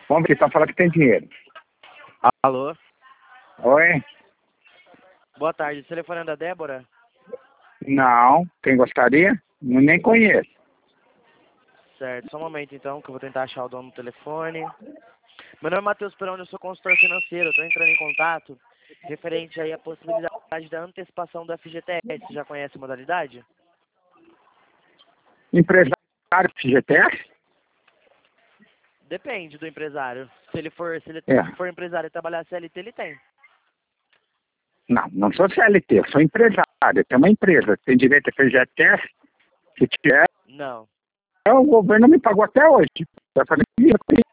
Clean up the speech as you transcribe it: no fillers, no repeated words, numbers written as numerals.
Vamos então falar que tem dinheiro. Alô? Oi? Boa tarde. O telefone é da Débora? Não. Quem gostaria? Nem conheço. Certo. Só um momento, então, que eu vou tentar achar o dono do telefone. Meu nome é Matheus Peroni, eu sou consultor financeiro. Eu estou entrando em contato referente aí à possibilidade da antecipação do FGTS. Você já conhece a modalidade? Empresário FGTS? Depende do empresário. Se ele for empresário e trabalhar CLT, ele tem. Não sou CLT, eu sou empresário. Tem uma empresa, tem direito a FGTS. Se tiver, Não. o governo me pagou até hoje. Eu falei,